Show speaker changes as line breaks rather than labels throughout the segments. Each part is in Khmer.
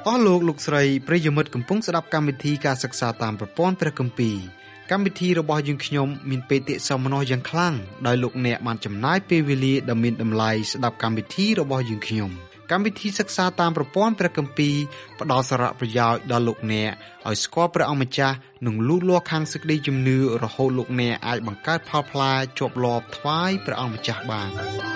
អស់លោកស្រីប្រិយមិត្តកំពុងស្ដាប់កម្មវិធីការសិក្សាតាមប្រព័ន្ធព្រះគម្ពីរកម្មវិធីរបស់យើងខ្ញុំមានបេតិសោមនស្សយ៉ាងខ្លាំងដោយលោកអ្នកបានចំណាយពេលវេលាដ៏មានតម្លៃស្ដាប់កម្មវិធីរបស់យើងខ្ញុំកម្មវិធីសិក្សាតាមប្រព័ន្ធព្រះគម្ពីរផ្ដល់សារៈប្រយោជន៍ដល់លោកអ្នកឲ្យស្គាល់ព្រះអង្គម្ចាស់និងលូតលាស់ខាងសេចក្តីជំនឿរហូតលោកអ្នកអាចបង្កើតផលផ្លែជាប់លាប់ថ្វាយព្រះអង្គម្ចាស់បាន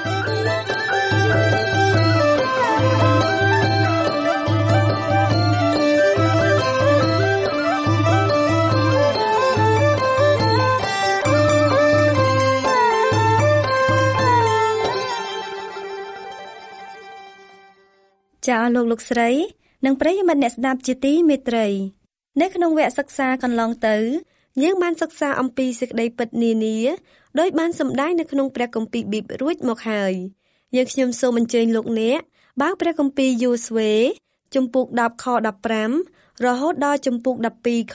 ចាអស់លោកស្រីនិងប្រិយមិត្តអ្នកស្ដាប់ជាទីមេត្រីនៅក្នុងវគ្គសិក្សាកន្លងទៅយើងបានសិក្សាអំពីសេចក្តីពិតនានាដោយបានសម្ដែងនៅក្នុងព្រះគម្ពីរប៊ីបរួចមកហើយយើងខ្ញុំសូមអញ្ជើញលោកអ្នកបើកព្រះគម្ពីរយូស្វេជំពូក10ខ15រហូតដល់ជំពូក12ខ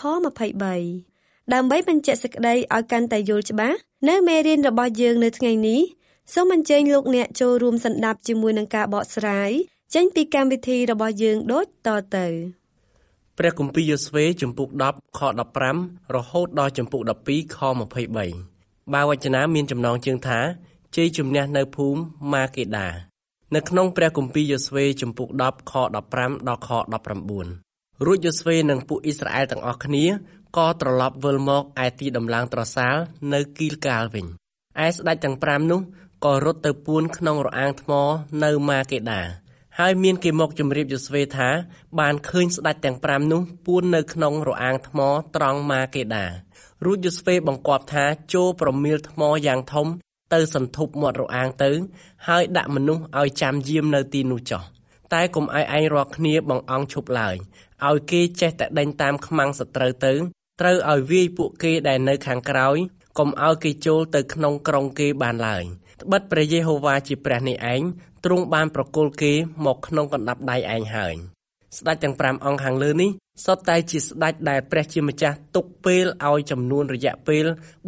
23ដើម្បីបញ្ជាក់សេចក្តីឲ្យកាន់តែយល់ច្បាស់នៅមេរៀនរបស់យើងនៅថ្ងៃនេះសូមអញ្ជើញលោកអ្នកចូលរួមសន្តាប់ជាមួយនឹងការបកស្រាយចេញពីកម្មវិធីរបស់យើងដូចតទៅ
ព្រះគម្ពីរយូស្វេជំពូក10ខ15រហូតដល់ជំពូក12ខ23បើវចនាមានចំណងជើងថាជ័យជំនះនៅភូមិម៉ាកេដានៅក្នុងព្រះគម្ពីរយូស្វេជំពូក10ខ15ដល់ខ19រួចយូស្វេនិងពួកអ៊ីស្រាអែលទាំងអស់គ្នាក៏ត្រឡប់វិលមកឯទីដំឡើងត្រសាលនៅគីលកាលវិញឯស្ដេចទាំង5នោះក៏រត់ទៅពួនក្នុងរអាងថ្មនៅម៉ាកេដាហើយមានគេមកជម្រាបយូស្វេថាបានឃើញស្ដេចទាំង5នោះពួននៅក្នុងរអាងថ្មត្រង់ម៉ាកេដារួចយូស្វេបង្គាប់ថាចូលប្រមៀលថ្មយ៉ាងធំទៅសន្ធប់មាត់រអាងទៅហើយដាក់មនុស្សឲ្យចាំយាមនៅទីនោះចុះតែកុំឲ្យឯងរាល់គ្នាបង្អង់ឈប់ឡើយឲ្យគេចេះតែដេញតាមខ្មាំងសត្រូវទៅត្រូវឲ្យវាយពួកគេដែលនៅខាងក្រោយកុំឲ្យគេចូលទៅក្នុងក្រុងគេបានឡើយត្បិតព្រះយេហូវ៉ាជាព្រះនេះឯងទ្រង់បានប្រគល់គេមកក្នុងកណ្ដាប់ដៃឯងហើយស្ដេចទាំង5អង្គខាងលើនេះសុទ្ធតែជាស្ដេចដែលព្រះជាម្ចាស់ទុកពេលឲ្យចំនួនរយៈពេល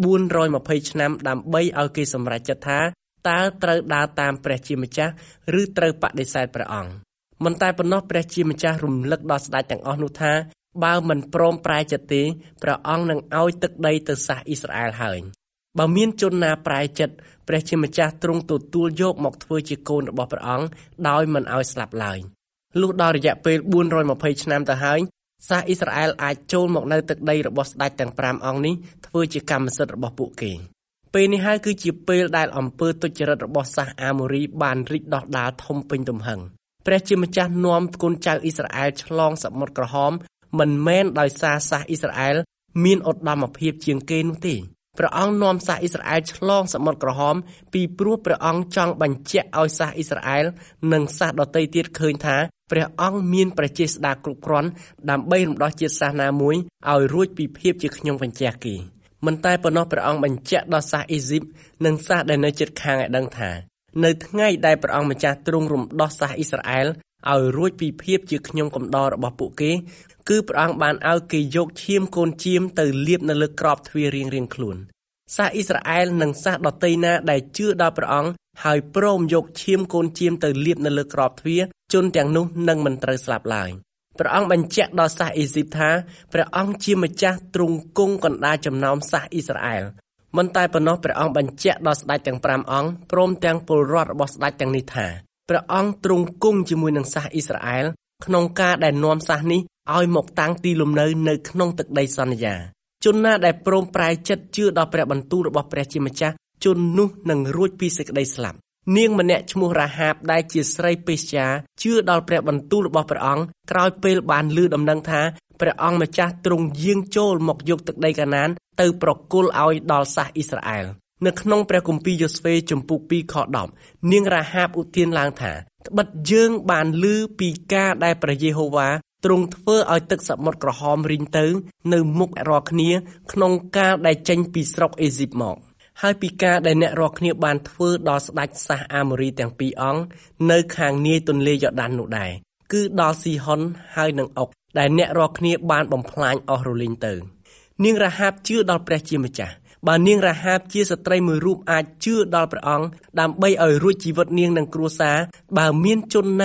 420ឆ្នាំដើម្បីឲ្យគេសម្រេចចិត្តថាតើត្រូវដើរតាមព្រះជាម្ចាស់ឬត្រូវបដិសេធព្រះអង្គមិនតែប៉ុណ្ណោះព្រះជាម្ចាស់រំលឹកដល់ស្ដេចទាំងអស់នោះថាបើមិនព្រមប្រែចិត្តទេព្រះអង្គនឹងឲ្យទឹកដីទៅសាសអ៊ីស្រាអែលហើយបើមានជនណាប្រែចិត្តព្រះជាម្ចាស់ទ្រង់ទទួលយកមកធ្វើជាកូនរបស់ព្រះអង្គដោយមិនឲ្យស្លាប់ឡើយលុះដល់រយៈពេល420ឆ្នាំទៅហើយសាសអ៊ីស្រាអែលអាចចូលមកនៅទឹកដីរបស់ស្ដេចទាំង5អង្គនេះធ្វើជាកម្មសិទ្ធិរបស់ពួកគេពេលនេះហើយគឺជាពេលដែលអំពើទុច្ចរិតរបស់សាសអាម៉ូរីបានរីកដុះដាលធំពេញទំហឹងព្រះជាម្ចាស់នាំកូនចៅអ៊ីស្រាអែលឆ្លងសមុទ្រក្រហមមិនមែនដោយសារសាសអ៊ីស្រាអែលមានឧត្តមភាពជាងគេនោះទេព្រះអង្គនាំសាសអ៊ីស្រាអែលឆ្លងសមុទ្រក្រហមពីព្រោះព្រះអង្គចង់បញ្ជាក់ឲ្យសាសអ៊ីស្រាអែលនិងសាសដទៃទៀតឃើញថាព្រះអង្គមានព្រះចេស្តាគ្រប់គ្រាន់ដើម្បីរំដោះជាតិសាសន៍ណាមួយឲ្យរួចពីភាពជាខ្ញុំបញ្ជាគេមិនតែប៉ុណ្ណោះព្រះអង្គបញ្ជាក់ដល់សាសអ៊ីស៊ីបនិងសាសដែលនៅជិតខាងឲ្យដឹងថានៅថ្ងៃដែលព្រះអង្គម្ចាស់ទ្រង់រំដោះសាសអ៊ីស្រាអែលឲ្យរួចពីភាពជាខ្ញុំកំដររបស់ពួកគេគឺព្រះអង្គបានឲ្យគេយកឈាមកូនជៀមទៅលាបនៅលើក្របទ្វាររៀងៗខ្លួនសាសអ៊ីស្រាអែលនិងសាសដទៃណាដែលជឿដល់ព្រះអង្គហើយព្រមយកឈាមកូនជៀមទៅលាបនៅលើក្របទ្វារជនទាំងនោះនឹងមិនត្រូវស្លាប់ឡើយព្រះអង្គបញ្ជាក់ដល់សាសអេស៊ីបថាព្រះអង្គជាម្ចាស់ទ្រង់គង់កណ្ដាលចំណោមសាសអ៊ីស្រាអែលមិនតែប៉ុណ្ណោះព្រះអង្គបញ្ជាក់ដល់ស្ដេចទាំង5អង្គព្រមទាំងពលរដ្ឋរបស់ស្ដេចទាំងនេះថាព្រះអង្គទ្រង់គង់ជាមួយនឹងសាសអ៊ីស្រាអែលក្នុងការដែលនាំសាសនេះឲ្យមកតាំងទីលំនៅនៅក្នុងទឹកដីសន្យាជនណាដែលព្រមប្រែចិត្តជឿដល់ព្រះបន្ទូលរបស់ព្រះជាម្ចាស់ជននោះនឹងរួចពីសេចក្តីស្លាប់នាងម្នាក់ឈ្មោះរ៉ាហាបដែលជាស្រីពេស្យាជឿដល់ព្រះបន្ទូលរបស់ព្រះអង្គក្រោយពេលបានឮដំណឹងថាព្រះអង្គម្ចាស់ទ្រង់យាងចូលមកយកទឹកដីកាណានទៅប្រគល់ឲ្យដល់សាសអ៊ីស្រាអែលនៅក្នុងព្រះគម្ពីរយូស្វេជំពូក2ខ10នាងរ៉ាហាបឧទានឡើងថាត្បិតយើងបានឮពីការដែលព្រះយេហូវ៉ាទ្រង់ធ្វើឲ្យទឹកសមុទ្រក្រហមរីងទៅនៅមុខរាល់គ្នាក្នុងការដែលចេញពីស្រុកអេស៊ីបមកហើយពីការដែលអ្នករាល់គ្នាបានធ្វើដល់ស្ដេចសាសអាម៉ូរីទាំង2អង្គនៅខាងនាយទន្លេយ៉ូដាននោះដែរគឺដល់ស៊ីហុនហើយនិងអុកដែលអ្នករាល់គ្នាបានបំផ្លាញអស់រលីងទៅនាងរ៉ាហាបជឿដល់ព្រះជាម្ចាស់បើនាងរ៉ាហាបជាស្ត្រីមួយរូបអាចជឿដល់ព្រះអង្គដើម្បីឲ្យរួចជីវិតនាងនិងគ្រួសារបើមានជនណា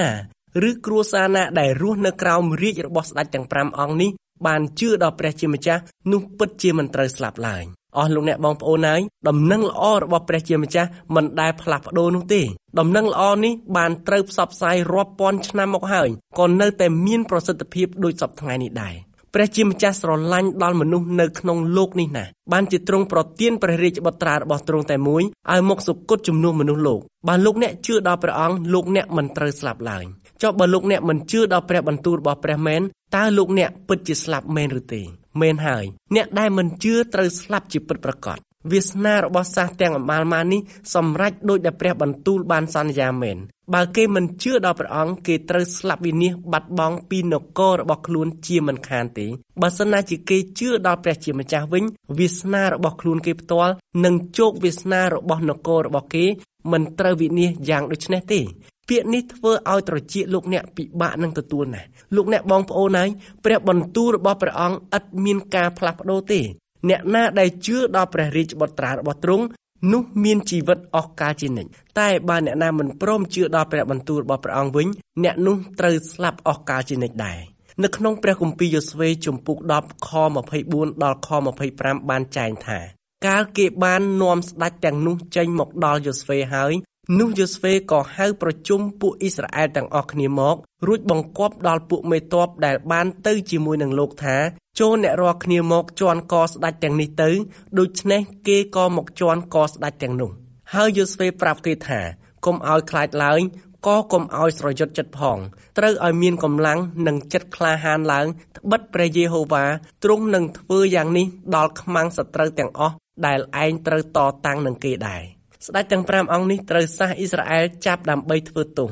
ឬគ្រួសារណាដែលរស់នៅក្រោមរាជរបស់ស្ដេចទាំង5អង្គនេះបានជឿដល់ព្រះជាម្ចាស់នោះពិតជាមិនត្រូវស្លាប់ឡើយអស់លោកអ្នកបងប្អូនហើយដំណឹងល្អរបស់ព្រះជាម្ចាស់មិនដែលផ្លាស់ប្ដូរនោះទេដំណឹងល្អនេះបានត្រូវផ្សព្វផ្សាយរាប់ពាន់ឆ្នាំមកហើយក៏នៅតែមានប្រសិទ្ធភាពដូចសពថ្ងៃនេះដែរព្រះជាម្ចាស់ស្រឡាញ់ដល់មនុស្សនៅក្នុងលោកនេះណាស់បានជាទ្រង់ប្រទានព្រះរាជបុត្រារបស់ទ្រង់តែមួយឲ្យមកសុគតជំនួសមនុស្សលោកបើលោកអ្នកជឿដល់ព្រះអង្គលោកអ្នកមិនត្រូវស្លាប់ឡើយចុះបើលោកអ្នកមិនជឿដល់ព្រះបន្ទូលរបស់ព្រះមែនតើលោកអ្នកពិតជាស្លាប់មែនឬទេមែនហើយអ្នកដែលមិនជឿត្រូវស្លាប់ជាពិតប្រាកដវាសនារបស់សាសទាំងអមាលម៉ាននេះសម្រេចដោយដែលព្រះបន្ទូលបានសន្យាមែនបើគេមិនជឿដល់ព្រះអង្គគេត្រូវស្លាប់វិនាសបាត់បង់ពីនគររបស់ខ្លួនជាមិនខានទេបើសិនណាជាគេជឿដល់ព្រះជាម្ចាស់វិញវាសនារបស់ខ្លួនគេផ្ទាល់និងជោគវាសនារបស់នគររបស់គេមិនត្រូវវិនាសយ៉ាងដូចនេះទេពាក្យនេះធ្វើឲ្យត្រចៀកលោកអ្នកពិបាកនឹងទទួលណាស់លោកអ្នកបងប្អូនហើយព្រះបន្ទូលរបស់ព្រះអង្គឥតមានការផ្លាស់ប្ដូរទេអ្នកណាដែលជឿដល់ព្រះរាជបុត្រារបស់ទ្រង់នោះមានជីវិតអស់កលជានិច្ចតែបើអ្នកណាមិនព្រមជឿដល់ព្រះបន្ទូលរបស់ព្រះអង្គវិញអ្នកនោះត្រូវស្លាប់អស់កលជានិច្ចដែរនៅក្នុងព្រះគម្ពីរយ៉ូស្វេជំពូក10ខ24ដល់ខ25បានចែងថាកាលគេបាននាំស្ដេចទាំងនោះចេញមកដល់យ៉ូស្វេហើយនោះយ៉ូស្វេក៏ហៅប្រជុំពួកអ៊ីស្រាអែលទាំងអស់គ្នាមករួចបង្គាប់ដល់ពួកមេទ័ពដែលបានទៅជាមួយនឹងលោកថាចូលអ្នករាល់គ្នាមកជន់កស្ដេចទាំងនេះទៅដូច្នេះគេក៏មកជន់កស្ដេចទាំងនោះហើយយ៉ូស្វេប្រាប់គេថាកុំឲ្យខ្លាចឡើយក៏កុំឲ្យស្រយុតចិត្តផងត្រូវឲ្យមានកម្លាំងនិងចិត្តក្លាហានឡើងត្បិតព្រះយេហូវ៉ាទ្រង់នឹងធ្វើយ៉ាងនេះដល់ខ្មាំងសត្រូវទាំងអស់ដែលឯងត្រូវតតាំងនឹងគេដែរស្ដេចទាំង5អង្គនេះត្រូវសាសអ៊ីស្រាអែលចាប់ដើម្បីធ្វើទោស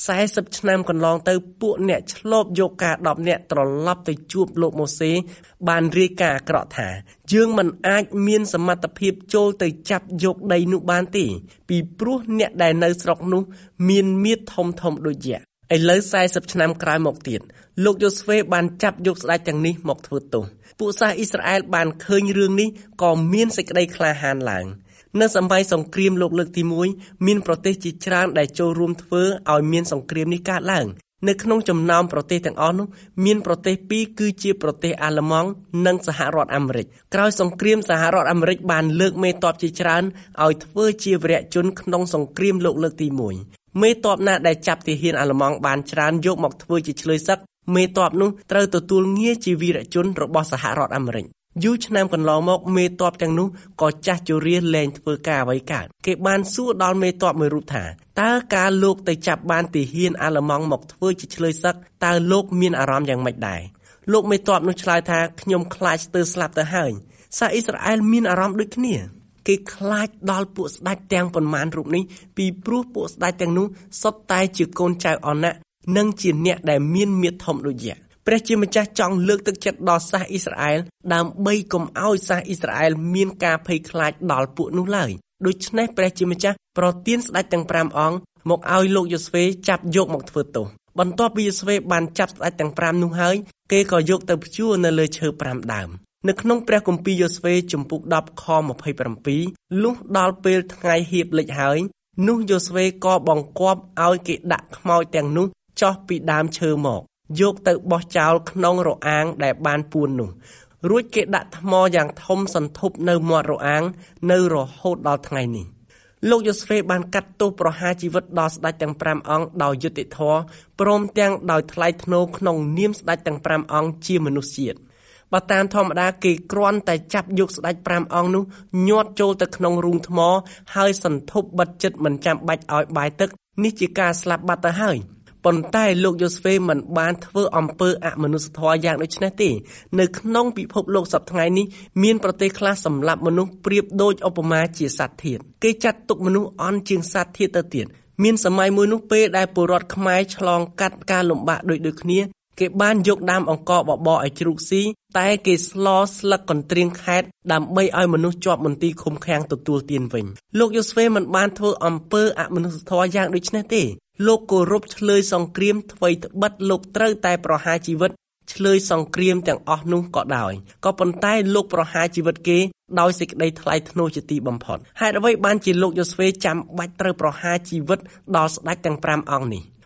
40ឆ្នាំកន្លងទៅពួកអ្នកឆ្លប់យកការ10នាក់ត្រឡប់ទៅជួបលោកម៉ូសេបានរាយការណ៍អាក្រក់ថាយើងមិនអាចមានសមត្ថភាពចូលទៅចាប់យកដីនោះបានទេពីព្រោះអ្នកដែលនៅស្រុកនោះមានមាឌធំធំដូចយក្សឥឡូវ40ឆ្នាំក្រោយមកទៀតលោកយ៉ូស្វេបានចាប់យកស្ដេចទាំងនេះមកធ្វើទោសពួកសាសអ៊ីស្រាអែលបានឃើញរឿងនេះក៏មានសេចក្តីក្លាហានឡើងនៅសម័យសង្គ្រាមលោកលើកទី1មានប្រទេសជាច្រើនដែលចូលរួមធ្វើឲ្យមានសង្គ្រាមនេះកើតឡើងនៅក្នុងចំណោមប្រទេសទាំងអស់នោះមានប្រទេស2គឺជាប្រទេសអាល្លឺម៉ង់និងសហរដ្ឋអាមេរិកក្រោយសង្គ្រាមសហរដ្ឋអាមេរិកបានលើកមេទ័ពជាច្រើនឲ្យធ្វើជាវីរៈជនក្នុងសង្គ្រាមលោកលើកទី1មេទ័ពណាដែលចាប់ទាហានអាល្លឺម៉ង់បានច្រើនយកមកធ្វើជាឆ្លើយសឹកមេទ័ពនោះត្រូវទទួលងារជាវីរៈជនរបស់សហរដ្ឋអាមេរិកយូរឆ្នាំកន្លងមកមេទ័ពទាំងនោះក៏ចាស់ជរាលែងធ្វើការអ្វីកើតគេបានសួរដល់មេទ័ពមួយរូបថាតើការលោកទៅចាប់បានទាហានអាល្លឺម៉ង់មកធ្វើជាឆ្លើយសឹកតើលោកមានអារម្មណ៍យ៉ាងម៉េចដែរលោកមេទ័ពនោះឆ្លើយថាខ្ញុំខ្លាចស្ទើរស្លាប់ទៅហើយសាសអ៊ីស្រាអែលមានអារម្មណ៍ដូចគ្នាគេខ្លាចដល់ពួកស្ដេចទាំងប៉ុន្មានរូបនេះពីព្រោះពួកស្ដេចទាំងនោះសុទ្ធតែជាកូនចៅអណៈនិងជាអ្នកដែលមានមាឌធំដូចយក្សព្រះជាម្ចាស់ចង់លើកទឹកចិត្តដល់សាសអ៊ីស្រាអែលដើម្បីកុំឲ្យសាសអ៊ីស្រាអែលមានការភ័យខ្លាចដល់ពួកនោះឡើយដូច្នេះព្រះជាម្ចាស់ប្រទានស្ដេចទាំង5អង្គមកឲ្យលោកយ៉ូស្វេចាប់យកមកធ្វើទោសបន្ទាប់ពីយ៉ូស្វេបានចាប់ស្ដេចទាំង5នោះហើយគេក៏យកទៅព្យួរនៅលើឈើ5ដើមនៅក្នុងព្រះគម្ពីរយ៉ូស្វេជំពូក10ខ27លុះដល់ពេលថ្ងៃហៀបលិចហើយនោះយ៉ូស្វេក៏បង្គាប់ឲ្យគេដាក់ខ្មោចទាំងនោះចុះពីដើមឈើមកយកទៅបោះចោលក្នុងរអាងដែលបានពួននោះរួចគេដាក់ថ្មយ៉ាងធំសន្ធប់នៅមាត់រអាងនៅរហូតដល់ថ្ងៃនេះលោកយ៉ូស្វេបានកាត់ទោសប្រហារជីវិតដល់ស្ដេចទាំង5អង្គដោយយុត្តិធម៌ព្រមទាំងដោយថ្លៃថ្នូរក្នុងនាមស្ដេចទាំង5អង្គជាមនុស្សជាតិបើតាមធម្មតាគេគ្រាន់តែចាប់យកស្ដេច5អង្គនោះញាត់ចូលទៅក្នុងរូងថ្មហើយសន្ធប់បិទជិតមិនចាំបាច់ឲ្យបាយទឹកនេះជាការស្លាប់បាត់ទៅហើយប៉ុន្តែលោកយ៉ូស្វេមិនបានធ្វើអំពើអមនុស្សធម៌យ៉ាងដូចនេះទេនៅក្នុងពិភពលោកសព្វថ្ងៃនេះមានប្រទេសខ្លះសម្លាប់មនុស្សប្រៀបដូចឧបមាជាសត្វធាតុគេចាត់ទុកមនុស្សអន់ជាងសត្វធាតុទៅទៀតមានសម័យមួយនោះពេលដែលពលរដ្ឋខ្មែរឆ្លងកាត់ការលំបាកដូចគ្នាគេបានយកដើមអង្ករបបរឲ្យជ្រូកស៊ីតែគេស្លស្លឹកកន្ទ្រៀងខេតដើម្បីឲ្យមនុស្សជាប់មន្ទីរឃុំឃាំងទទួលទានវិញលោកយ៉ូស្វេមិនបានធ្វើអំពើអមនុស្សធម៌យ៉ាងដូចនេះទេលោកគោរពឆ្លើយសង្គ្រាមថ្វីត្បិតលោកត្រូវតែប្រហារជីវិតឆ្លើយសង្គ្រាមទាំងអស់នោះក៏ដោយក៏ប៉ុន្តែលោកប្រហារជីវិតគេដោយសេចក្តីថ្លៃថ្នូរជាទីបំផុតហេតុអ្វីបានជាលោកយ៉ូស្វេចាំបាច់ត្រូវប្រហារជីវិតដល់ស្ដេចទាំង5អង្គនេះ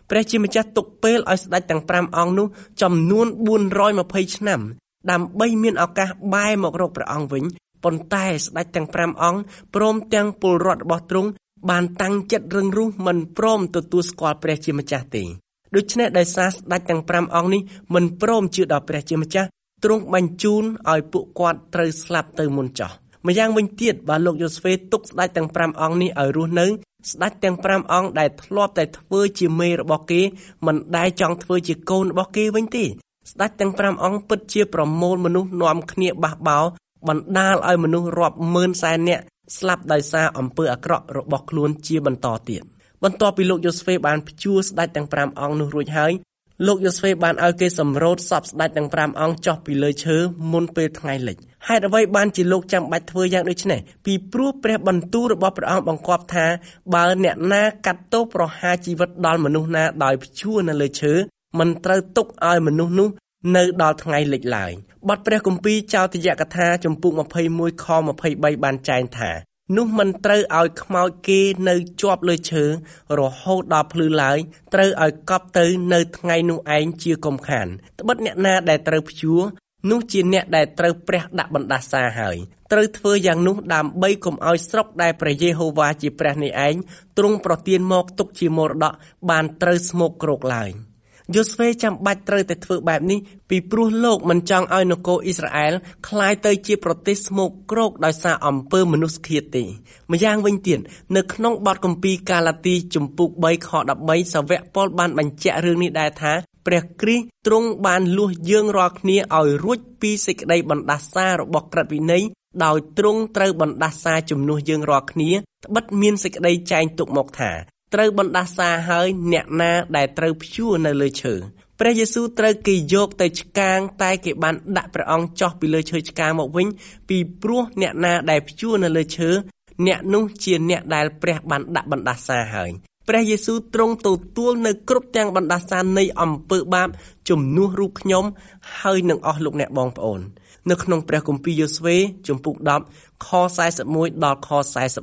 ព្រះជាម្ចាស់ទុកពេលឲ្យស្ដេចទាំង5អង្គនោះចំនួន420ឆ្នាំដើម្បីមានឱកាសបែរមករកព្រះអង្គវិញប៉ុន្តែស្ដេចទាំង5អង្គព្រមទាំងពលរដ្ឋរបស់ទ្រង់បានតាំងចិត្តរឹងរូសមិនព្រមទទួលស្គាល់ព្រះជាម្ចាស់ទេដូច្នេះដោយសារស្ដេចទាំង5អង្គនេះមិនព្រមជឿដល់ព្រះជាម្ចាស់ទ្រង់បញ្ជូនឲ្យពួកគាត់ត្រូវស្លាប់ទៅមុនចោះម្យ៉ាងវិញទៀតបើលោកយូស្វេទុកស្ដេចទាំង5អង្គនេះឲ្យរស់នៅស្ដេចទាំង5អង្គដែលធ្លាប់តែធ្វើជាមេរបស់គេមិនដែលចង់ធ្វើជាកូនរបស់គេវិញទេស្ដេចទាំង5អង្គពិតជាប្រមូលមនុស្សនាំគ្នាបះបោរបណ្ដាលឲ្យមនុស្សរាប់ម៉ឺនសែននាក់ស្លាប់ដោយសារអំពើអាក្រក់របស់ខ្លួនជាបន្តទៀតបន្ទាប់ពីលោកយូស្វេបានព្យួរស្ដេចទាំង5អង្គនោះរួចហើយលោកយូស្វេបានឲ្យគេសម្រូតសពស្ដេចទាំង5អង្គចុះពីលើឈើមុនពេលថ្ងៃលិចហេតុអ្វីបានជាលោកចាំបាច់ធ្វើយ៉ាងដូចនេះពីព្រោះព្រះបន្ទូលរបស់ព្រះអង្គបង្គាប់ថាបើអ្នកណាកាត់ទោសប្រហារជីវិតដល់មនុស្សណាដោយព្យួរនៅលើឈើមិនត្រូវទុកឲ្យមនុស្សនោះនៅដល់ថ្ងៃលិចឡើយបទព្រះគម្ពីរចោទយកថាចំពុក21ខ23បានចែងថានោះមិនត្រូវឲ្យខ្មោចគេនៅជាប់លើឈើរហូតដល់ភ្លឺឡើយត្រូវឲ្យកប់ទៅនៅថ្ងៃនោះឯងជាកុំខានត្បិតអ្នកណាដែលត្រូវព្យួរនោះជាអ្នកដែលត្រូវព្រះដាក់បណ្ដាសាហើយត្រូវធ្វើយ៉ាងនោះដើម្បីកុំឲ្យស្រុកដែលព្រះយេហូវ៉ាជាព្រះនេះឯងទ្រង់ប្រទានមកទុកជាមរតកបានត្រូវស្មោកគ្រោកឡើយយូស្វេចាំបាច់ត្រូវតែធ្វើបែបនេះពីព្រោះលោកមិនចង់ឲ្យនគរអ៊ីស្រាអែលคล้ายទៅជាប្រទេសស្មោកគ្រោកដោយសារអំពើមនុស្សឃាតទេម្យ៉ាងវិញទៀតនៅក្នុងបទគម្ពីរកាឡាទីជំពូក3ខ13សាវកប៉ុលបានបញ្ជាក់រឿងនេះដែរថាព្រះគ្រីស្ទទ្រង់បានលួសយើងរាល់គ្នាឲ្យរួចពីសេចក្តីបណ្ដាសារបស់ក្រឹតវិន័យដោយទ្រង់ត្រូវបណ្ដាសាជំនួសយើងរាល់គ្នាត្បិតមានសេចក្តីចែងទុកមកថាត្រូវបណ្ដាសាហើយអ្នកណាដែលត្រូវព្យួរនៅលើឈើព្រះយេស៊ូវត្រូវគេយកទៅឆ្កាងតែគេបានដាក់ព្រះអង្គចុះពីលើឈើឆ្កាងមកវិញពីព្រោះអ្នកណាដែលព្យួរនៅលើឈើអ្នកនោះជាអ្នកដែលព្រះបានដាក់បណ្ដាសាហើយព្រះយេស៊ូវទ្រង់ទទួលនៅគ្រប់ទាំងបណ្ដាសានៃអំពើបាបជំនួសរូបខ្ញុំហើយនឹងអស់លោកអ្នកបងប្អូននៅក្នុងព្រះគម្ពីរយូស្វេជំពូក10ខ41ដល់ខ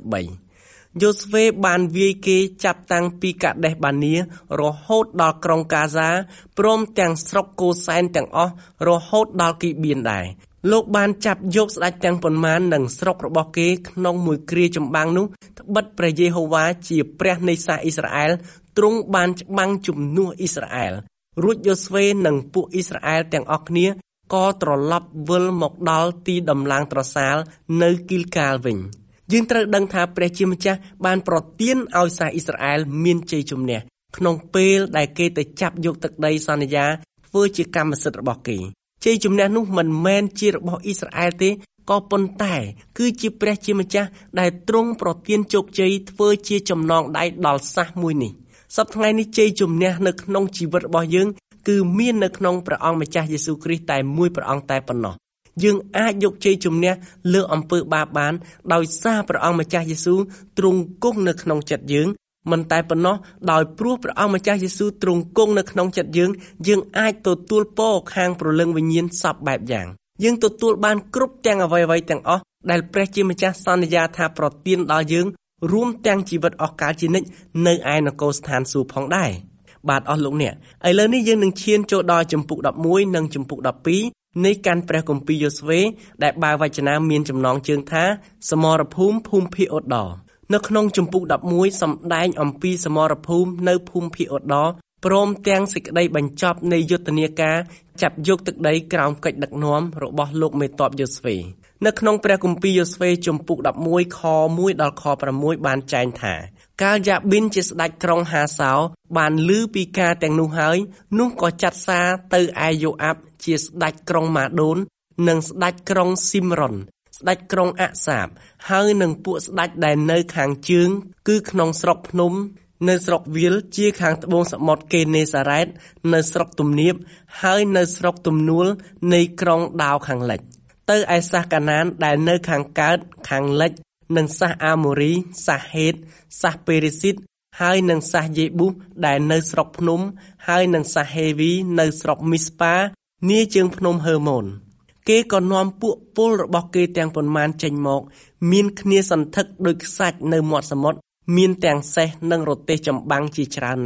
43យូស្វេបានវាយគេចាប់តាំងពីកាដេសបានីរហូតដល់ក្រុងកាហ្សាព្រមទាំងស្រុកកូសែនទាំងអស់រហូតដល់គីបៀនដែរលោកបានចាប់យកស្ដេចទាំងប៉ុន្មាននិងស្រុករបស់គេក្នុងមួយគ្រាចម្បាំងនោះត្បិតព្រះយេហូវ៉ាជាព្រះនៃសាសអ៊ីស្រាអែលទ្រង់បានច្បាំងជំនួសអ៊ីស្រាអែលរួចយូស្វេនិងពួកអ៊ីស្រាអែលទាំងអស់គ្នាក៏ត្រឡប់វិលមកដល់ទីដំឡើងត្រសាលនៅគីលកាលវិញយើងត្រូវដឹងថាព្រះជាម្ចាស់បានប្រទានឲ្យសាសអ៊ីស្រាអែលមានជ័យជំនះក្នុងពេលដែលគេទៅចាប់យកទឹកដីសន្យាធ្វើជាកម្មសិទ្ធិរបស់គេជ័យជំនះនោះមិនមែនជារបស់អ៊ីស្រាអែលទេក៏ប៉ុន្តែគឺជាព្រះជាម្ចាស់ដែលទ្រង់ប្រទានជោគជ័យធ្វើជាចំណងដៃដល់សាសមួយនេះសប្តាហ៍ថ្ងៃនេះជ័យជំនះនៅក្នុងជីវិតរបស់យើងគឺមាននៅក្នុងព្រះអង្គម្ចាស់យេស៊ូវគ្រីស្ទតែមួយព្រះអង្គតែប៉ុណ្ណោះយើងអាចយកជ័យជំនះលើអំពើបាបបានដោយសារព្រះអង្គម្ចាស់យេស៊ូវទ្រង់គង់នៅក្នុងចិត្តយើងមិនតែប៉ុណ្ណោះដោយព្រោះព្រះអង្គម្ចាស់យេស៊ូវទ្រង់គង់នៅក្នុងចិត្តយើងអាចទទួលពរខាងព្រលឹងវិញ្ញាណសពបែបយ៉ាងយើងទទួលបានគ្រប់ទាំងអ្វីៗទាំងអស់ដែលព្រះជាម្ចាស់សន្យាថាប្រទានដល់យើងរួមទាំងជីវិតអស់កលជានិច្ចនៅឯនគរស្ថានសួគ៌ផងដែរបាទអស់លោកអ្នកឥឡូវនេះយើងនឹងឈានចូលដល់ជំពូក11និងជំពូក12នៃកាន់ព្រះគម្ពីរយូស្វេដែលបើវចនាមានចំណងជើងថាសមរភូមិភូមិភាគអូដរនៅក្នុងជំពូក11សម្ដែងអំពីសមរភូមិនៅភូមិភាគអូដរព្រមទាំងសេចក្តីបញ្ចប់នៃយុទ្ធនាការចាប់យកទឹកដីក្រោមកិច្ចដឹកនាំរបស់លោកមេទ័ពយូស្វេនៅក្នុងព្រះគម្ពីរយូស្វេជំពូក11ខ1ដល់ខ6បានចែងថាកាលយ៉ាប៊ីនជាស្ដេចក្រុងហាសោបានឮពីការទាំងនោះហើយនោះក៏ចាត់សារទៅឯយូអាប់ជាស្ដេចក្រុងម៉ាដូននិងស្ដេចក្រុងស៊ីមរុនស្ដេចក្រុងអាសាបហើយនឹងពួកស្ដេចដែលនៅខាងជើងគឺក្នុងស្រុកភ្នំនៅស្រុកវាលជាខាងត្បូងសមុទ្រកេនេសារ៉េតនៅស្រុកទំនាបហើយនៅស្រុកទំនួលនៃក្រុងដាវខាងលិចទៅឯសាសកាណានដែលនៅខាងកើតខាងលិចនិងសាសអាម៉ូរីសាសហេតសាសពេរីស៊ីតហើយនឹងសាសយេប៊ូសដែលនៅស្រុកភ្នំហើយនឹងសាសហេវីនៅស្រុកមីស្ប៉ានាជើងភ្នំហឺម៉ូនគេក៏នាំពួកពលរបស់គេទាំងប៉ុន្មានចេញមកមានគ្នាសន្ធឹកដូចខ្សាច់នៅមាត់សមុទ្រមានទាំងសេះនិងរទេះចម្បាំងជាច្រើនណាស់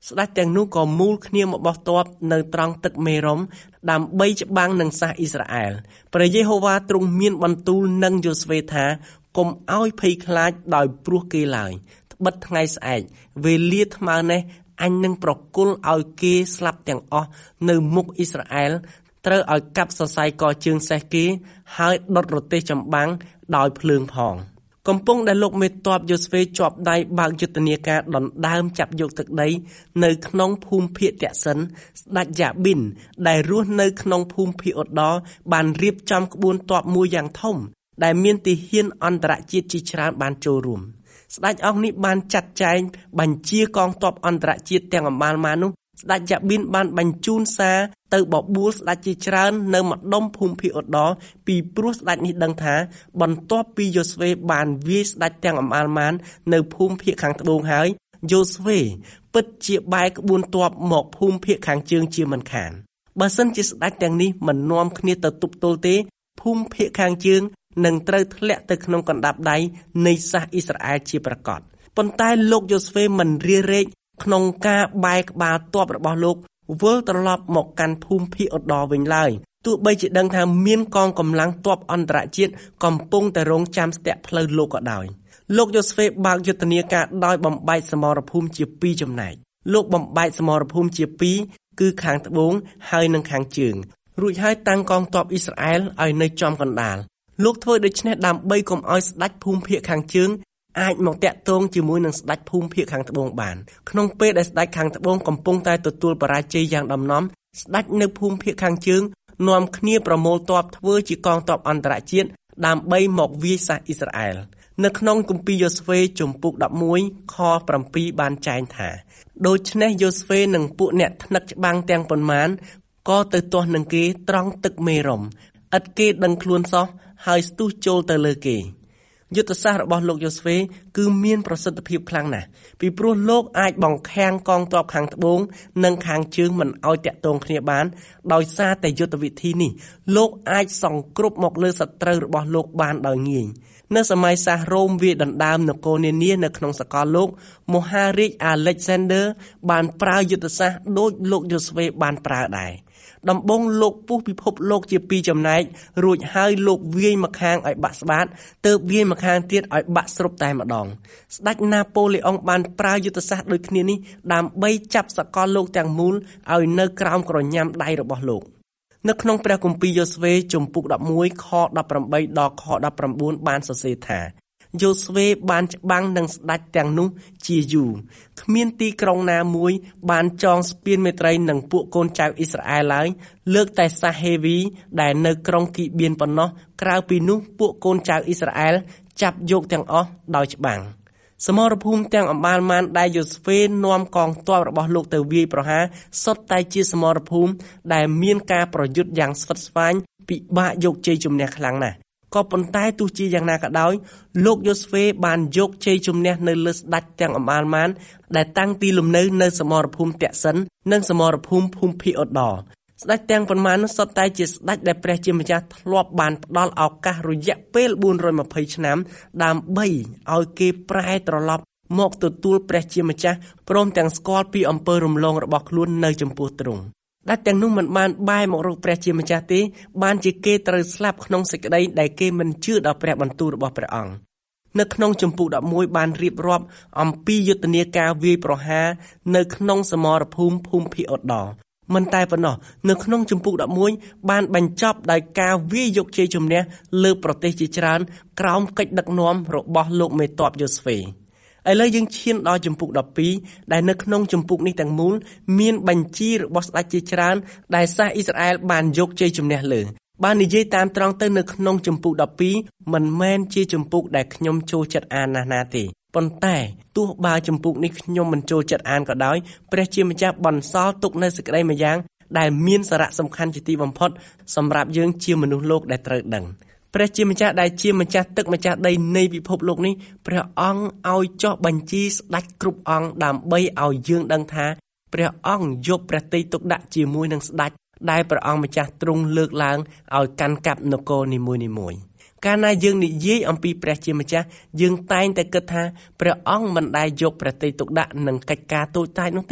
ស្ដេចទាំងនោះក៏មូលគ្នាមកបោះទ័ពនៅត្រង់ទឹកមេរុំដើម្បីច្បាំងនឹងសាសអ៊ីស្រាអែលព្រះយេហូវ៉ាទ្រង់មានបន្ទូលនឹងយូស្វេថាកុំឲ្យភ័យខ្លាចដោយព្រោះគេឡើយត្បិតថ្ងៃស្អែកវេលាថ្មើរនេះអញនឹងប្រគល់ឲ្យគេស្លាប់ទាំងអស់នៅមុខអ៊ីស្រាអែលត្រូវឲ្យកាប់សរសៃកជើងសេះគេហើយដុតរទេះចម្បាំងដោយភ្លើងផងកំពុងដែលលោកមេទ័ពយូស្វេជាប់ដៃបើកយុទ្ធនាការដណ្ដើមចាប់យកទឹកដីនៅក្នុងភូមិភាគតេសិនស្ដេចយ៉ាប៊ីនដែលរស់នៅក្នុងភូមិភាគឧត្តរបានរៀបចំក្បួនទ័ពមួយយ៉ាងធំដែលមានទាហានអន្តរជាតិជាច្រើនបានចូលរួមស្ដេចអង្គនេះបានចាត់ចែងបញ្ជាកងទ័ពអន្តរជាតិទាំងអម្បាលមកនោះស្ដេចយ៉ាប៊ីនបានបញ្ជូនសារទៅបបួលស្ដេចជាច្រើននៅម្ដុំភូមិភាគឧត្តរពីព្រោះស្ដេចនេះដឹងថាបន្ទាប់ពីយូស្វេបានវាយស្ដេចទាំងអម្បាលម៉ាននៅភូមិភាគខាងត្បូងហើយយូស្វេពិតជាបែរក្បួនទ័ពមកភូមិភាគខាងជើងជាមិនខានបើសិនជាស្ដេចទាំងនេះមិននាំគ្នាទៅទប់ទល់ទេភូមិភាគខាងជើងនឹងត្រូវធ្លាក់ទៅក្នុងកណ្ដាប់ដៃនៃសាសអ៊ីស្រាអែលជាប្រកាសប៉ុន្តែលោកយូស្វេមិនរារែកក្នុងការបែរក្បាលទ័ពរបស់លោកវិលត្រឡប់មកកាន់ភូមិភាគឧត្តរវិញឡើយទោះបីជាដឹងថាមានកងកម្លាំងទ័ពអន្តរជាតិកំពុងតែរងចាំស្ទាក់ផ្លូវលោកក៏ដោយលោកយូស្វេបើកយុទ្ធនាការដោយបំបែកសមរភូមិជាពីរចំណែកលោកបំបែកសមរភូមិជាពីរគឺខាងត្បូងហើយនិងខាងជើងរួចហើយតាំងកងទ័ពអ៊ីស្រាអែលឲ្យនៅចំកណ្ដាលលោកធ្វើដូច្នេះដើម្បីកុំឲ្យស្ដេចភូមិភាគខាងជើងអាចមកតាក់ទងជាមួយនឹងស្ដេចភូមិភាគខាងត្បូងបានក្នុងពេលដែលស្ដេចខាងត្បូងកំពុងតែទទួលបរាជ័យយ៉ាងដំណំស្ដេចនៅភូមិភាគខាងជើងនាំគ្នាប្រមូលទ័ពធ្វើជាកងទ័ពអន្តរជាតិដើម្បីមកវាយសាសអ៊ីស្រាអែលនៅក្នុងគម្ពីរយូស្វេជំពូក11ខ7បានចែងថាដូច្នេះយូស្វេនិងពួកអ្នកថ្នឹកច្បាំងទាំងប៉ុន្មានក៏ទៅទាស់នឹងគេត្រង់ទឹកមេរុំឥតគេដឹងខ្លួនសោះហើយស្ទុះចូលទៅលើគេយុទ្ធសាស្ត្ររបស់លោកយូស្វេគឺមានប្រសិទ្ធភាពខ្លាំងណាស់ពីព្រោះលោកអាចបង្ខាំងកងទ័ពខាងត្បូងនិងខាងជើងមិនឲ្យតាក់ទងគ្នាបានដោយសារតែយុទ្ធវិធីនេះលោកអាចសង្គ្រប់មកលើសត្រូវរបស់លោកបានដោយងាយនៅសម័យសាសរ៉ូមវាយដណ្ដើមនគរនានានៅក្នុងសកលលោកមហារាជអាឡិចសាន់ដឺបានប្រើយុទ្ធសាស្ត្រដូចលោកយូស្វេបានប្រើដែរដំបូងលោកពុះពិភពលោកជាពីរចំណែករួចហើយលោកវាយម្ខាងឲ្យបាក់ស្បាតទើបវាយម្ខាងទៀតឲ្យបាក់ស្រុបតែម្ដងស្ដេចណាប៉ូឡេអុងបានប្រើយុទ្ធសាស្ត្រដូចគ្នានេះដើម្បីចាប់សកលលោកទាំងមូលឲ្យនៅក្រោមក្រញាំដៃរបស់លោកនៅក្នុងព្រះគម្ពីរយូស្វេជំពូក11ខ18ដល់ខ19បានសរសេរថាយូស្វេបានច្បាំងនឹងស្ដេចទាំងនោះជាយូរគ្មានទីក្រុងណាមួយបានចងស្ពានមេត្រីនឹងពួកកូនចៅអ៊ីស្រាអែលឡើយលើកតែសាហេវីដែលនៅក្រុងគីបៀនប៉ុណ្ណោះក្រៅពីនោះពួកកូនចៅអ៊ីស្រាអែលចាប់យកទាំងអស់ដោយច្បាំងសមរភូមិទាំងអម្បាលម៉ានដែលយូស្វេនាំកងទ័ពរបស់លោកទៅវាយប្រហារសុទ្ធតែជាសមរភូមិដែលមានការប្រយុទ្ធយ៉ាងស្វិតស្វាញពិបាកយកជ័យជំនះខ្លាំងណាស់ក៏ប៉ុន្តែទោះជាយ៉ាងណាក៏ដោយលោកយូស្វេបានយកជ័យជំនះនៅលើស្ដេចទាំងអម្បាលម៉ានដែលតាំងទីលំនៅនៅសមរភូមិតេសិននិងសមរភូមិភូមិភាគឧត្តរស្ដេចទាំងប៉ុន្មាននោះសុទ្ធតែជាស្ដេចដែលព្រះជាម្ចាស់ធ្លាប់បានផ្ដល់ឱកាសរយៈពេល420ឆ្នាំដើម្បីឲ្យគេប្រែត្រឡប់មកទទួលព្រះជាម្ចាស់ព្រមទាំងស្គាល់ពីអំពើរំលងរបស់ខ្លួននៅចំពោះទ្រង់ដែលទាំងនោះមិនបានបែរមករកព្រះជាម្ចាស់ទេបានជាគេត្រូវស្លាប់ក្នុងសេចក្តីដែលគេមិនជឿដល់ព្រះបន្ទូលរបស់ព្រះអង្គនៅក្នុងជំពូក11បានរៀបរាប់អំពីយុទ្ធនាការវាយប្រហារនៅក្នុងសមរភូមិភូមិភាគឧត្តរមិនតែប៉ុណ្ណោះនៅក្នុងជំពូក11បានបញ្ចប់ដោយការវាយយកជ័យជំនះលើប្រទេសជាច្រើនក្រោមកិច្ចដឹកនាំរបស់លោកមេទ័ពយូស្វេឥឡូវយើងឈានដល់ជំពូក12ដែលនៅក្នុងជំពូកនេះទាំងមូលមានបញ្ជីរបស់ស្ដេចជាច្រើនដែលសាសអ៊ីស្រាអែលបានយកជ័យជំនះលើបាននិយាយតាមត្រង់ទៅនៅក្នុងជំពូក12មិនមែនជាជំពូកដែលខ្ញុំចូលចិត្តអានណាស់ទេប៉ុន្តែទោះបើជំពូកនេះខ្ញុំមិនចូលចិត្តអានក៏ដោយព្រះជាម្ចាស់បន្សល់ទុកនៅសេចក្តីមួយយ៉ាងដែលមានសារៈសំខាន់ជាទីបំផុតសម្រាប់យើងជាមនុស្សលោកដែលត្រូវដឹងព្រះជាម្ចាស់ដែលជាម្ចាស់ទឹកម្ចាស់ដីនៃពិភពលោកនេះព្រះអង្គឲ្យចុះបញ្ជីស្ដេចគ្រប់អង្គដើម្បីឲ្យយើងដឹងថាព្រះអង្គយកព្រះទ័យទុកដាក់ជាមួយនឹងស្ដេចដែលព្រះអង្គម្ចាស់ទ្រង់លើកឡើងឲ្យកាន់កាប់នគរនីមួយៗកាលណាយើងនិយាយអំពីព្រះជាម្ចាស់យើងតែងតែគិតថាព្រះអង្គមិនដែលយកព្រះទ័យទុកដាក់នឹងកិច្ចការតូចតាចនោះទេ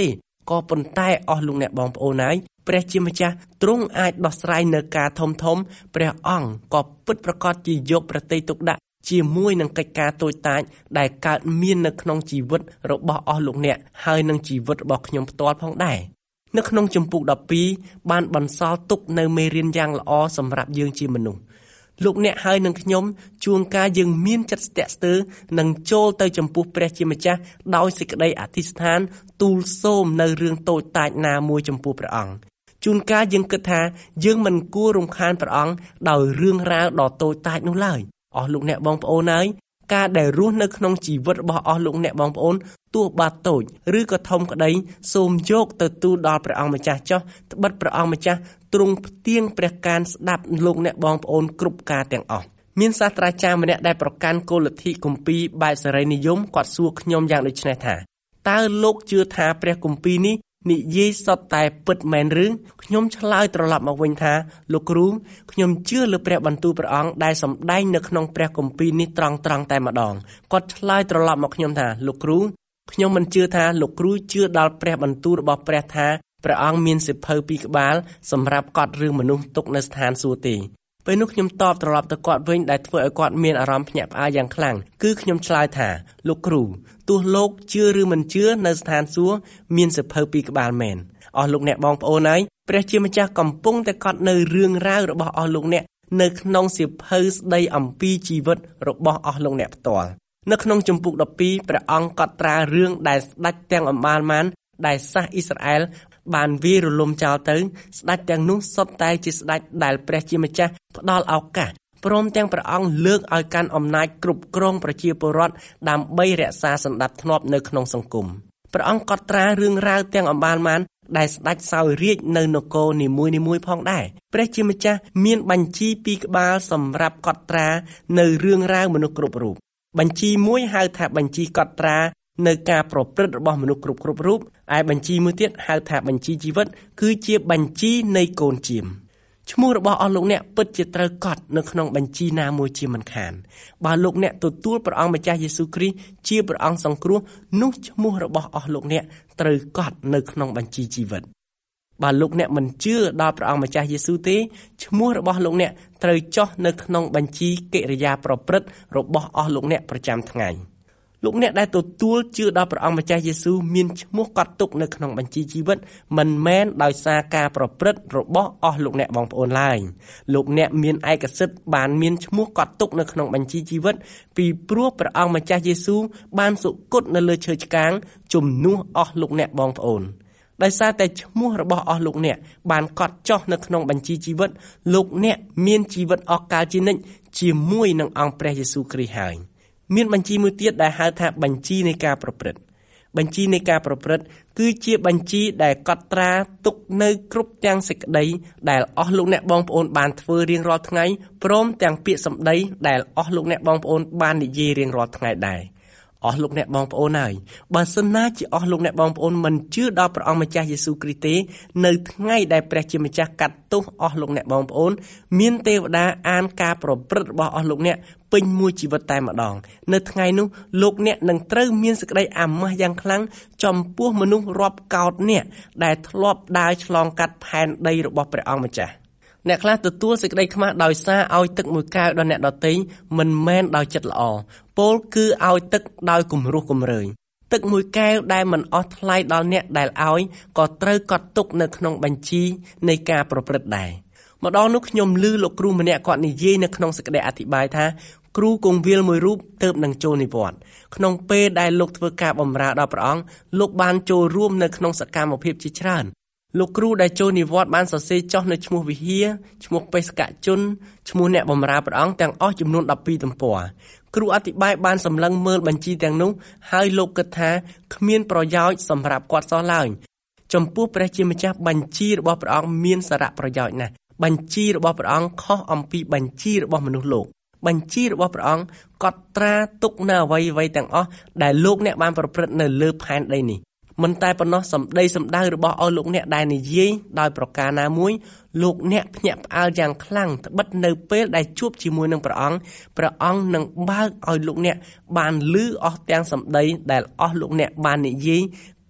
ក៏ប៉ុន្តែអស់លោកអ្នកបងប្អូនហើយព្រះជាម្ចាស់ទ្រង់អាចដោះស្រាយនៅការធំព្រះអង្គក៏ពិតប្រាកដជាយកប្រតិទុកដាក់ជាមួយនឹងកិច្ចការតូចតាចដែលកើតមាននៅក្នុងជីវិតរបស់អស់លោកអ្នកហើយនឹងជីវិតរបស់ខ្ញុំផ្ទាល់ផងដែរនៅក្នុងជំពូក12បានបន្សល់ទុកនៅមេរៀនយ៉ាងល្អសម្រាប់យើងជាមនុស្សលោកអ្នកហើយនឹងខ្ញុំជួនកាលយើងមានចិត្តស្ទាក់ស្ទើរនឹងចូលទៅចំពោះព្រះជាម្ចាស់ដោយសេចក្តីអធិស្ឋានទូលសូមនៅរឿងតូចតាចណាមួយចំពោះព្រះអង្គជួនកាលយើងគិតថាយើងមិនគួររំខានព្រះអង្គដោយរឿងរ៉ាវដ៏តូចតាចនោះឡើយអស់លោកអ្នកបងប្អូនហើយការដែលរស់នៅក្នុងជីវិតរបស់អស់លោកអ្នកបងប្អូនទោះបាតូចឬក៏ធំក្តីសូមយកទៅទូលដល់ព្រះអង្គម្ចាស់ចុះត្បិតព្រះអង្គម្ចាស់ទ្រង់ផ្ទៀងព្រះកានស្ដាប់លោកអ្នកបងប្អូនគ្រប់ការទាំងអស់មានសាស្ត្រាចារ្យម្នាក់ដែលប្រកាន់គោលលទ្ធិគម្ពីរបែបសេរីនិយមគាត់សួរខ្ញុំយ៉ាងដូចនេះថាតើលោកជឿថាព្រះគម្ពីរនេះនិយាយសុទ្ធតែពិតមែនឬខ្ញុំឆ្លើយត្រឡប់មកវិញថាលោកគ្រូខ្ញុំជឿលើព្រះបន្ទូលព្រះអង្គដែលសម្ដែងនៅក្នុងព្រះគម្ពីរនេះត្រង់តែម្ដងគាត់ឆ្លើយត្រឡប់មកខ្ញុំថាលោកគ្រូខ្ញុំមិនជឿថាលោកគ្រូជឿដល់ព្រះបន្ទូលរបស់ព្រះថាព្រះអង្គមានសិភៅពីរក្បាលសម្រាប់កត់រឿងមនុស្សទុកនៅស្ថានសួគ៌ទេពេលនោះខ្ញុំតបត្រឡប់ទៅគាត់វិញដែលធ្វើឲ្យគាត់មានអារម្មណ៍ភ្ញាក់ផ្អើលយ៉ាងខ្លាំងគឺខ្ញុំឆ្លើយថាលោកគ្រូទោះលោកជឿឬមិនជឿនៅស្ថានសួគ៌មានសិភៅពីរក្បាលមែនអស់លោកអ្នកបងប្អូនហើយព្រះជាម្ចាស់កំពុងតែកត់នៅរឿងរ៉ាវរបស់អស់លោកអ្នកនៅក្នុងសិភៅស្ដីអំពីជីវិតរបស់អស់លោកអ្នកផ្ទាល់នៅក្នុងជំពូក12ព្រះអង្គកត់ត្រារឿងដែលស្ដេចទាំងអម្បាលម៉ានដែលសាសអ៊ីស្រាអែលបានវាយរលំចោលទៅស្ដេចទាំងនោះសុទ្ធតែជាស្ដេចដែលព្រះជាម្ចាស់ផ្ដល់ឱកាសព្រមទាំងព្រះអង្គលើកឲ្យកាន់អំណាចគ្រប់គ្រងប្រជាពលរដ្ឋដើម្បីរក្សាសណ្ដាប់ធ្នាប់នៅក្នុងសង្គមព្រះអង្គកត់ត្រារឿងរ៉ាវទាំងអម្បាលម៉ានដែលស្ដេចសោយរាជ្យនៅនគរនីមួយៗផងដែរព្រះជាម្ចាស់មានបញ្ជីពីរក្បាលសម្រាប់កត់ត្រានៅរឿងរ៉ាវមនុស្សគ្រប់រូបបញ្ជីមួយហៅថាបញ្ជីកត់ត្រានៅការប្រព្រឹត្តរបស់មនុស្សគ្រប់រូបឯបញ្ជីមួយទៀតហៅថាបញ្ជីជីវិតគឺជាបញ្ជីនៃកូនជាមឈ្មោះរបស់អស់លោកអ្នកពិតជាត្រូវកត់នៅក្នុងបញ្ជីណាមួយជាមិនខានបើលោកអ្នកទទួលព្រះអង្គម្ចាស់យេស៊ូវគ្រីស្ទជាព្រះអង្គសង្គ្រោះនោះឈ្មោះរបស់អស់លោកអ្នកត្រូវកត់នៅក្នុងបញ្ជីជីវិតបើលោកអ្នកមិនជឿដល់ព្រះអង្គម្ចាស់យេស៊ូវទេឈ្មោះរបស់លោកអ្នកត្រូវចុះនៅក្នុងបញ្ជីកិរិយាប្រព្រឹត្តរបស់អស់លោកអ្នកប្រចាំថ្ងៃលោកអ្នកដែលទទួលជឿដល់ព្រះអង្គម្ចាស់យេស៊ូវមានឈ្មោះកត់ទុកនៅក្នុងបញ្ជីជីវិតមិនមែនដោយសារការប្រព្រឹត្តរបស់អស់លោកអ្នកបងប្អូនឡើយលោកអ្នកមានឯកសិទ្ធិបានមានឈ្មោះកត់ទុកនៅក្នុងបញ្ជីជីវិតពីព្រោះព្រះអង្គម្ចាស់យេស៊ូវបានសុគតនៅលើឈើឆ្កាងជំនួសអស់លោកអ្នកបងប្អូនដោយសារតែឈ្មោះរបស់អស់លោកអ្នកបានកត់ចុះនៅក្នុងបញ្ជីជីវិតលោកអ្នកមានជីវិតអស់កលជានិច្ចជាមួយនឹងអង្គព្រះយេស៊ូវគ្រីស្ទហើយមានបញ្ជីមួយទៀតដែលហៅថាបញ្ជីនៃការប្រព្រឹត្តបញ្ជីនៃការប្រព្រឹត្តគឺជាបញ្ជីដែលកត់ត្រាទុកនៅគ្រប់ទាំងសេចក្តីដែលអស់លោកអ្នកបងប្អូនបានធ្វើរៀងរាល់ថ្ងៃព្រមទាំងពាក្យសម្ដីដែលអស់លោកអ្នកបងប្អូនបាននិយាយរៀងរាល់ថ្ងៃដែរអស់លោកអ្នកបងប្អូនហើយបើសិនណាជាអស់លោកអ្នកបងប្អូនមិនជឿដល់ព្រះអង្គម្ចាស់យេស៊ូវគ្រីស្ទទេនៅថ្ងៃដែលព្រះជាម្ចាស់កាត់ទោសអស់លោកអ្នកបងប្អូនមានទេវតាអានការប្រព្រឹត្តរបស់អស់លោកអ្នកពេញមួយជីវិតតែម្ដងនៅថ្ងៃនោះលោកអ្នកនឹងត្រូវមានសេចក្តីអាម៉ាស់យ៉ាងខ្លាំងចំពោះមនុស្សរាប់កោតអ្នកដែលធ្លាប់ដើរឆ្លងកាត់ផែនដីរបស់ព្រះអង្គម្ចាស់អ្នកខ្លះទទួលសេចក្តីខ្មាស់ដោយសារឲ្យទឹកមួយកែវដល់អ្នកដទៃមិនមែនដោយចិត្តល្អពោលគឺឲ្យទឹកដោយគំរោះគំរើយទឹកមួយកែវដែលមិនអស់ថ្លៃដល់អ្នកដែលឲ្យក៏ត្រូវកត់ទុកនៅក្នុងបញ្ជីនៃការប្រព្រឹត្តដែរម្ដងនោះខ្ញុំឮលោកគ្រូម្នាក់គាត់និយាយនៅក្នុងសេចក្តីអធិប្បាយថាគ្រូគង្វាលមួយរូបទើបនឹងចូលនិវត្តន៍ក្នុងពេលដែលលោកធ្វើការបម្រើដល់ព្រះអង្គលោកបានចូលរួមនៅក្នុងសកម្មភាពជាច្រើនលោកគ្រូដែលចូលនិវត្តន៍បានសរសេរចុះនៅឈ្មោះវិហារឈ្មោះបេសកជនឈ្មោះអ្នកបម្រើព្រះអង្គទាំងអស់ចំនួន12ទំព័រគ្រូអធិប្បាយបានសម្លឹងមើលបញ្ជីទាំងនោះហើយលោកគិតថាគ្មានប្រយោជន៍សម្រាប់គាត់សោះឡើយចំពោះព្រះជាម្ចាស់បញ្ជីរបស់ព្រះអង្គមានសារៈប្រយោជន៍ណាស់បញ្ជីរបស់ព្រះអង្គខុសអំពីបញ្ជីរបស់មនុស្សលោកបញ្ជីរបស់ព្រះអង្គកត់ត្រាទុកនៅអ្វីៗទាំងអស់ដែលលោកអ្នកបានប្រព្រឹត្តនៅលើផែនដីនេះមិនតែប៉ុណ្ណោះសម្ដីសម្ដៅរបស់អស់លោកអ្នកដែលនិយាយដោយប្រការណាមួយលោកអ្នកភ្ញាក់ផ្អើលយ៉ាងខ្លាំងត្បិតនៅពេលដែលជួបជាមួយនឹងព្រះអង្គនឹងបើកឲ្យលោកអ្នកបានឮអស់ទាំងសម្ដីដែលអស់លោកអ្នកបាននិយាយ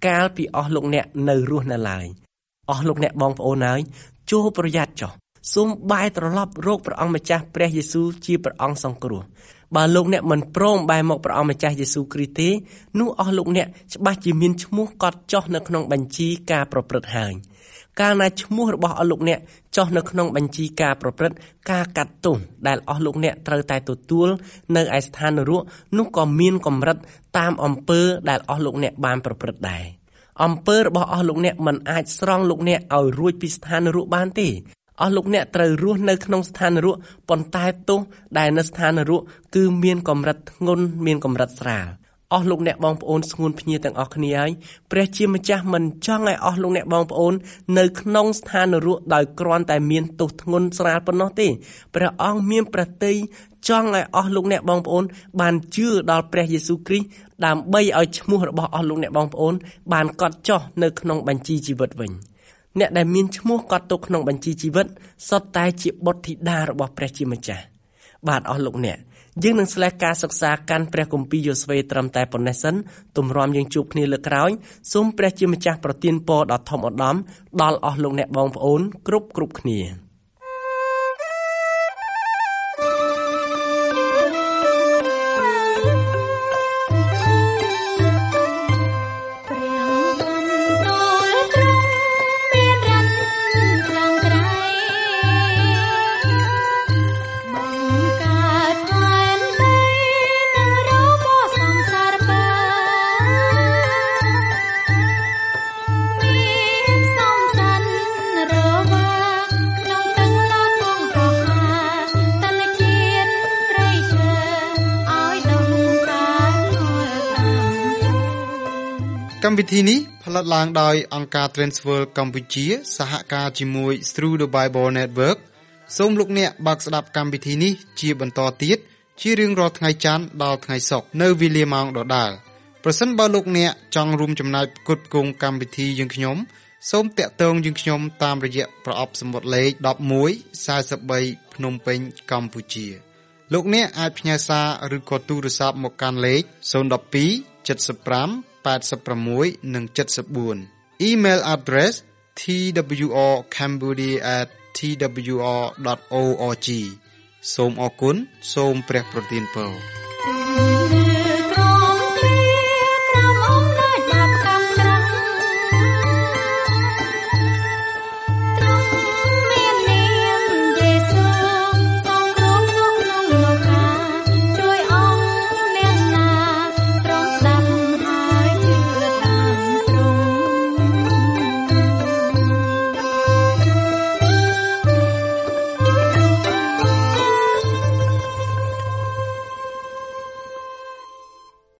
កាលពីអស់លោកអ្នកនៅរស់នៅឡើយអស់លោកអ្នកបងប្អូនហើយចូលប្រយ័ត្នចុះសូមបែរត្រឡប់រកព្រះអង្គម្ចាស់ព្រះយេស៊ូវជាព្រះអង្គសង្គ្រោះបើលោកអ្នកមិនព្រមបែរមកព្រះអង្គម្ចាស់យេស៊ូវគ្រីស្ទទេនោះអស់លោកអ្នកច្បាស់ជាមានឈ្មោះកត់ចុះនៅក្នុងបញ្ជីការប្រព្រឹត្តហើយកាលណាឈ្មោះរបស់អស់លោកអ្នកចុះនៅក្នុងបញ្ជីការប្រព្រឹត្តការកាត់ទោសដែលអស់លោកអ្នកត្រូវតែទទួលនៅឯស្ថាននរកនោះក៏មានកម្រិតតាមអំពើដែលអស់លោកអ្នកបានប្រព្រឹត្តដែរអំពើរបស់អស់លោកអ្នកមិនអាចស្រង់លោកអ្នកឲ្យរួចពីស្ថាននរកបានទេអស់លោកអ្នកត្រូវរស់នៅក្នុងស្ថាននរកប៉ុន្តែទោសដែលនៅស្ថាននរកគឺមានកម្រិតធ្ងន់មានកម្រិតស្រាលអស់លោកអ្នកបងប្អូនស្ងួនភ្ញាទាំងអស់គ្នាហើយព្រះជាម្ចាស់មិនចង់ឲ្យអស់លោកអ្នកបងប្អូននៅក្នុងស្ថាននរកដោយគ្រាន់តែមានទោសធ្ងន់ស្រាលប៉ុណ្ណោះទេព្រះអង្គមានប្រតិយចង់ឲ្យអស់លោកអ្នកបងប្អូនបានជឿដល់ព្រះយេស៊ូវគ្រីស្ទដើម្បីឲ្យឈ្មោះរបស់អស់លោកអ្នកបងប្អូនបានកត់ចុះនៅក្នុងបញ្ជីជីវិតវិញអ្នកដែលមានឈ្មោះកត់ទុកក្នុងបញ្ជីជីវិតសុទ្ធតែជាបុត្រធីតារបស់ព្រះជាម្ចាស់បាទអស់លោកអ្នកយើងនឹងស្លេះការសិក្សាកាន់ព្រះគម្ពីរយ៉ូស្វេត្រឹមតែប៉ុណ្ណេះសិនទម្រាំយើងជួបគ្នាលើកក្រោយសូមព្រះជាម្ចាស់ប្រទានពរដ៏ធំឧត្តមដល់អស់លោកអ្នកបងប្អូនគ្រប់គ្នា
កម្មវិធីនេះផលិតឡើងដោយអង្គការ Transworld កម្ពុជាសហការជាមួយ Through the Bible Network សូមលោកអ្នកបើកស្ដាប់កម្មវិធីនេះជាបន្តទៀតជារៀងរាល់ថ្ងៃច័ន្ទដល់ថ្ងៃសុក្រនៅវេលាម៉ោងដដែលប្រសិនបើលោកអ្នកចង់រួមចំណែកផ្គត់ផ្គង់កម្មវិធីយើងខ្ញុំសូមតាក់ទងយើងខ្ញុំតាមរយៈប្រអប់សំបុត្រលេខ1143ភ្នំពេញកម្ពុជាលោកអ្នកអាចផ្ញើសារឬក៏ទូរស័ព្ទមកកាន់លេខ012 75 86 និង 74 Email address twrcambodia@twr.org សូមអរគុណសូមព្រះប្រទានពរ